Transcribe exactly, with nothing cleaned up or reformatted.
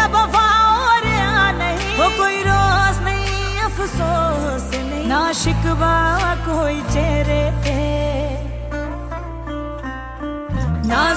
बेवफा और नहीं, वो कोई रोज नहीं, अफसोस नहीं, ना शिकवा कोई चेहरे